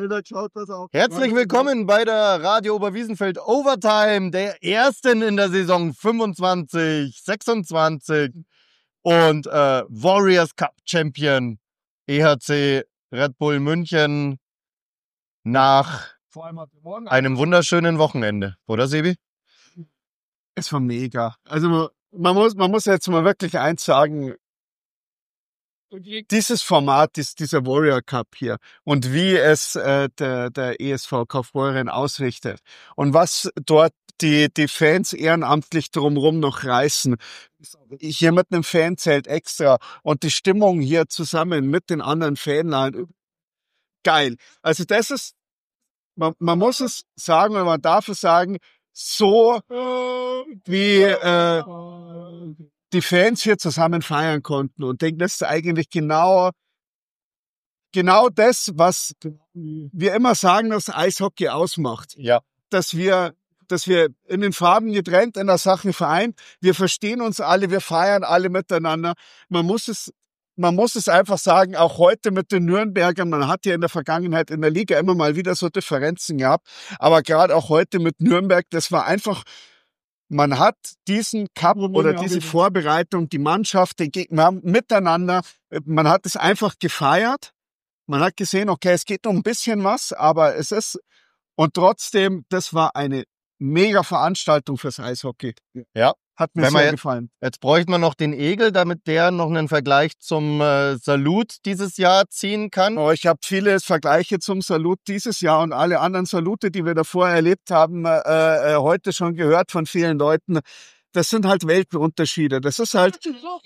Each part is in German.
Herzlich willkommen bei der Radio Oberwiesenfeld Overtime, der ersten in der Saison 25/26 und Warriors Cup Champion EHC Red Bull München nach einem wunderschönen Wochenende, oder Sebi? Es war mega. Also man muss jetzt mal wirklich eins sagen, dieses Format, dieser Warrior Cup hier und wie es der ESV Kaufbeuren ausrichtet und was dort die Fans ehrenamtlich drumherum noch reißen, hier mit einem Fanzelt extra und die Stimmung hier zusammen mit den anderen Fanladen, geil. Also das ist, man muss es sagen oder man darf es sagen, so wie die Fans hier zusammen feiern konnten und denke, das ist eigentlich genau das, was wir immer sagen, dass Eishockey ausmacht. Ja. Dass wir in den Farben getrennt, in der Sache vereint, wir verstehen uns alle, wir feiern alle miteinander. Man muss es einfach sagen, auch heute mit den Nürnbergern, man hat ja in der Vergangenheit in der Liga immer mal wieder so Differenzen gehabt, aber gerade auch heute mit Nürnberg, das war einfach, man hat diesen Cup oder diese Vorbereitung, die Mannschaft, den Gegner miteinander, man hat es einfach gefeiert. Man hat gesehen, okay, es geht um ein bisschen was, aber es ist, und trotzdem, das war eine mega Veranstaltung fürs Eishockey. Ja. Hat mir sehr gefallen. Jetzt bräuchte man noch den Egel, damit der noch einen Vergleich zum Salut dieses Jahr ziehen kann. Oh, ich habe viele Vergleiche zum Salut dieses Jahr und alle anderen Salute, die wir davor erlebt haben, heute schon gehört von vielen Leuten. Das sind halt Weltenunterschiede. Das ist halt.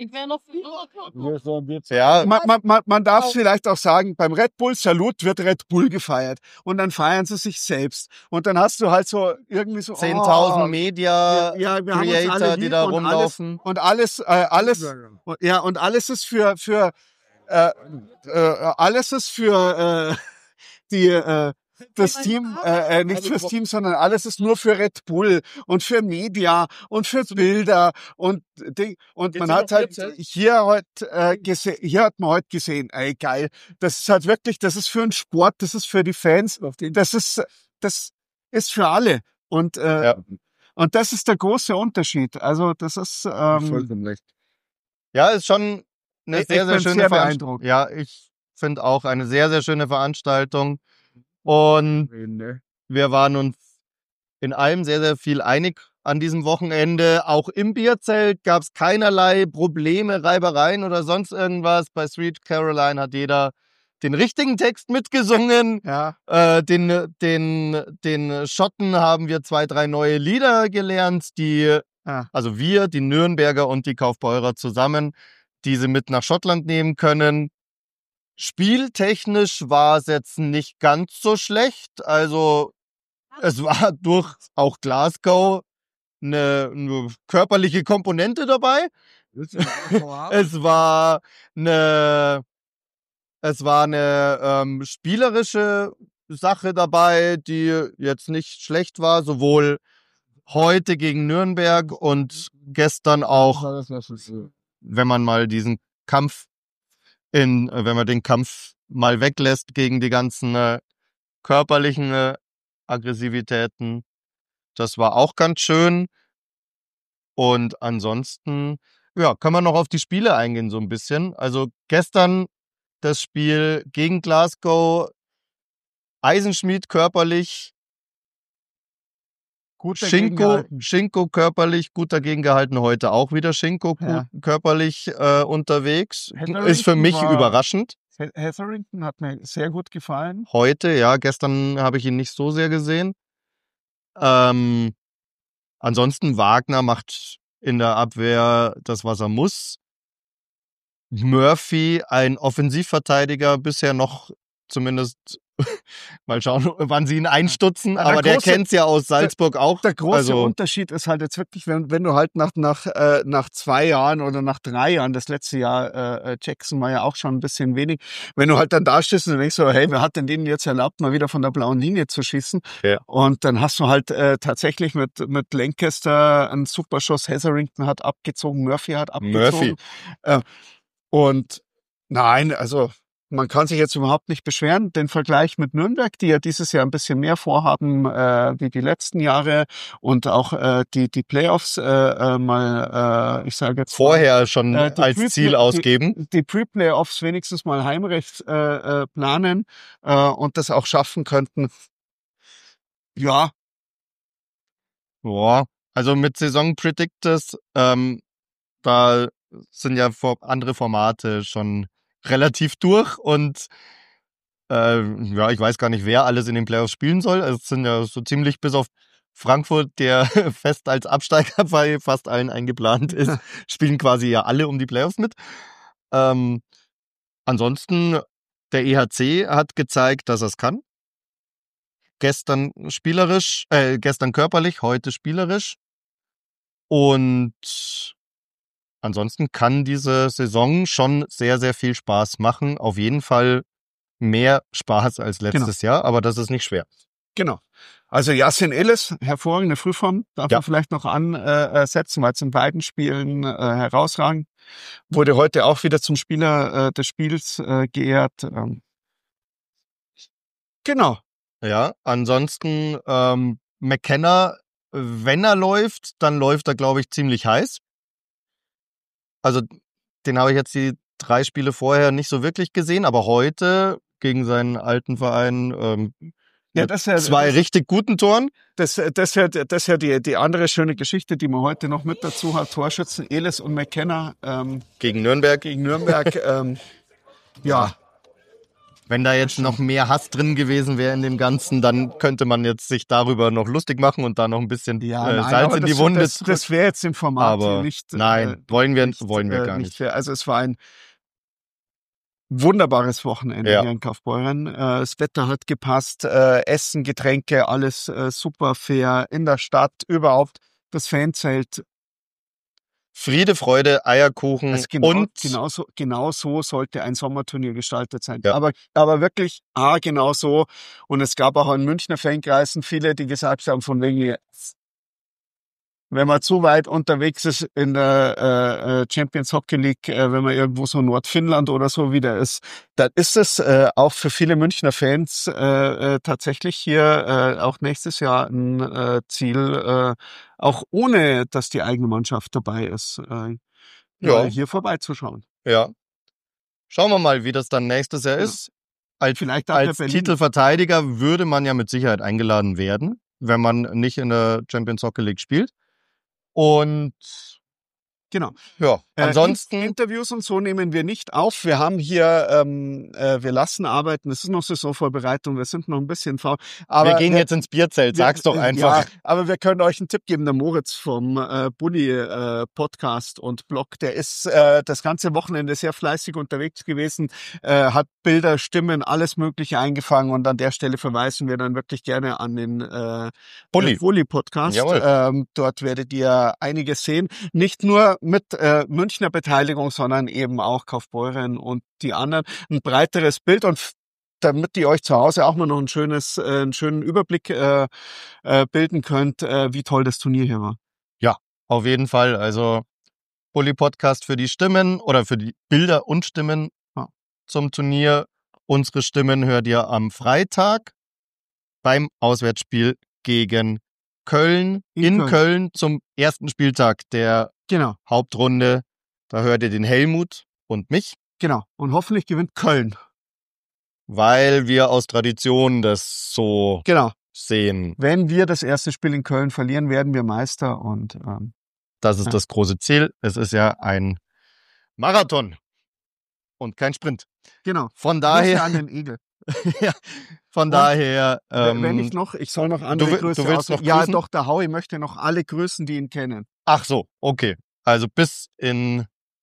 Ja. Man darf vielleicht auch sagen, beim Red Bull Salut wird Red Bull gefeiert. Und dann feiern sie sich selbst. Und dann hast du halt so irgendwie so 10.000 Media Creator, die da rumlaufen. Und alles ist für das Team, nicht fürs Team, sondern alles ist nur für Red Bull und für Media und für Bilder und man hat halt hier hat man heute gesehen, ey geil, das ist halt wirklich, das ist für einen Sport, das ist für die Fans, das ist für alle und das ist der große Unterschied. Also das ist vollkommen recht. Ja, ist schon eine sehr, sehr schöne Veranstaltung. Ja, ich finde auch eine sehr, sehr schöne Veranstaltung. Und wir waren uns in allem sehr, sehr viel einig an diesem Wochenende. Auch im Bierzelt gab es keinerlei Probleme, Reibereien oder sonst irgendwas. Bei Sweet Caroline hat jeder den richtigen Text mitgesungen. Ja. Den Schotten haben wir 2, 3 neue Lieder gelernt, also wir, die Nürnberger und die Kaufbeurer zusammen, die sie mit nach Schottland nehmen können. Spieltechnisch war es jetzt nicht ganz so schlecht. Also es war durch auch Glasgow eine körperliche Komponente dabei. Es war eine spielerische Sache dabei, die jetzt nicht schlecht war. Sowohl heute gegen Nürnberg und gestern auch, wenn man mal den Kampf mal weglässt gegen die ganzen körperlichen Aggressivitäten. Das war auch ganz schön. Und ansonsten, ja, kann man noch auf die Spiele eingehen so ein bisschen. Also gestern das Spiel gegen Glasgow, Eisenschmied körperlich, Schinko körperlich gut dagegen gehalten, heute auch wieder Schinko körperlich unterwegs. Ist für mich überraschend. Hetherington hat mir sehr gut gefallen. Heute, ja, gestern habe ich ihn nicht so sehr gesehen. Ansonsten Wagner macht in der Abwehr das, was er muss. Murphy, ein Offensivverteidiger, bisher noch zumindest mal schauen, wann sie ihn einstutzen, aber der kennt's ja aus Salzburg auch. Der große Unterschied ist halt jetzt wirklich, wenn du halt nach 2 Jahren oder nach 3 Jahren, das letzte Jahr Jackson war ja auch schon ein bisschen wenig, wenn du halt dann da stehst und denkst so, hey, wer hat denn denen jetzt erlaubt, mal wieder von der blauen Linie zu schießen? Ja. Und dann hast du halt tatsächlich mit Lancaster einen Superschuss, Hetherington hat abgezogen, Murphy hat abgezogen. Und nein, also man kann sich jetzt überhaupt nicht beschweren. Den Vergleich mit Nürnberg, die ja dieses Jahr ein bisschen mehr vorhaben wie die letzten Jahre und auch die Playoffs ich sage jetzt vorher schon als Ziel ausgeben. Die Pre-Playoffs wenigstens mal heimrecht planen und das auch schaffen könnten. Ja. Boah, also mit Saison Predictors, da sind ja andere Formate schon relativ durch und ich weiß gar nicht, wer alles in den Playoffs spielen soll. Also es sind ja so ziemlich bis auf Frankfurt, der fest als Absteiger bei fast allen eingeplant ist, spielen quasi ja alle um die Playoffs mit. Ansonsten, der EHC hat gezeigt, dass er es kann. Gestern körperlich, heute spielerisch. Und ansonsten kann diese Saison schon sehr, sehr viel Spaß machen. Auf jeden Fall mehr Spaß als letztes Jahr, aber das ist nicht schwer. Genau. Also Yassin Elis, hervorragende Frühform, darf man vielleicht noch ansetzen, weil es in beiden Spielen herausragend. Wurde heute auch wieder zum Spieler des Spiels geehrt. Genau. Ja, ansonsten McKenna, wenn er läuft, dann läuft er, glaube ich, ziemlich heiß. Also den habe ich jetzt die 3 Spiele vorher nicht so wirklich gesehen, aber heute gegen seinen alten Verein das ja, 2 richtig guten Toren. Das ja die andere schöne Geschichte, die man heute noch mit dazu hat. Torschützen Elis und McKenna. Gegen Nürnberg. Ja. Wenn da jetzt noch mehr Hass drin gewesen wäre in dem Ganzen, dann könnte man jetzt sich darüber noch lustig machen und da noch ein bisschen Salz in die Wunde. Das wäre jetzt im Format aber nicht. Nein, wollen wir gar nicht. Also es war ein wunderbares Wochenende hier in Kaufbeuren. Das Wetter hat gepasst, Essen, Getränke, alles super fair in der Stadt, überhaupt das Fanzelt. Friede, Freude, Eierkuchen und genau so sollte ein Sommerturnier gestaltet sein. Ja. Aber wirklich genau so. Und es gab auch in Münchner Fankreisen viele, die gesagt haben, von wegen, wenn man zu weit unterwegs ist in der Champions Hockey League, wenn man irgendwo so Nordfinnland oder so wieder ist, dann ist es auch für viele Münchner Fans tatsächlich hier auch nächstes Jahr ein Ziel, auch ohne, dass die eigene Mannschaft dabei ist, hier vorbeizuschauen. Ja. Schauen wir mal, wie das dann nächstes Jahr ist. Als Titelverteidiger würde man ja mit Sicherheit eingeladen werden, wenn man nicht in der Champions Hockey League spielt. Und genau. Ja, ansonsten Interviews und so nehmen wir nicht auf. Wir haben hier, wir lassen arbeiten. Es ist noch Saisonvorbereitung. Wir sind noch ein bisschen faul. Aber wir gehen jetzt ins Bierzelt. Sag's doch einfach. Ja, aber wir können euch einen Tipp geben. Der Moritz vom Bulli Podcast und Blog, der ist das ganze Wochenende sehr fleißig unterwegs gewesen, hat Bilder, Stimmen, alles Mögliche eingefangen. Und an der Stelle verweisen wir dann wirklich gerne an den Bulli Podcast. Dort werdet ihr einiges sehen. Nicht nur mit Münchner Beteiligung, sondern eben auch Kaufbeuren und die anderen. Ein breiteres Bild und damit ihr euch zu Hause auch mal noch einen schönen Überblick bilden könnt, wie toll das Turnier hier war. Ja, auf jeden Fall. Also Bulli Podcast für die Stimmen oder für die Bilder und Stimmen zum Turnier. Unsere Stimmen hört ihr am Freitag beim Auswärtsspiel gegen Köln, in Köln zum ersten Spieltag der Hauptrunde. Da hört ihr den Helmut und mich. Genau. Und hoffentlich gewinnt Köln. Weil wir aus Tradition das so sehen. Wenn wir das erste Spiel in Köln verlieren, werden wir Meister. Und das ist das große Ziel. Es ist ja ein Marathon und kein Sprint. Genau. Von daher an den Igel. ja, von daher. Wenn ich soll noch andere Grüße du willst noch grüßen? Ja, doch, der Howie möchte noch alle grüßen, die ihn kennen. Ach so, okay. Also bis in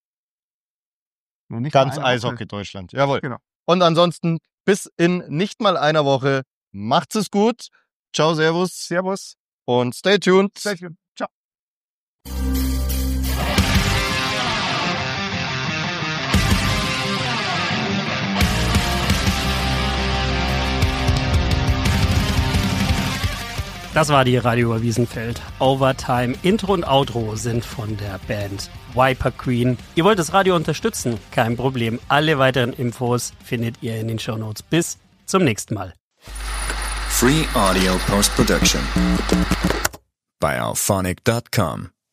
ganz Eishockey Deutschland. Jawohl. Genau. Und ansonsten bis in nicht mal einer Woche. Macht's es gut. Ciao, servus. Servus. Und stay tuned. Stay tuned. Ciao. Das war die Radio Wiesenfeld. Overtime, Intro und Outro sind von der Band Viper Queen. Ihr wollt das Radio unterstützen? Kein Problem. Alle weiteren Infos findet ihr in den Shownotes. Bis zum nächsten Mal. Free Audio Post-Production bei auphonic.com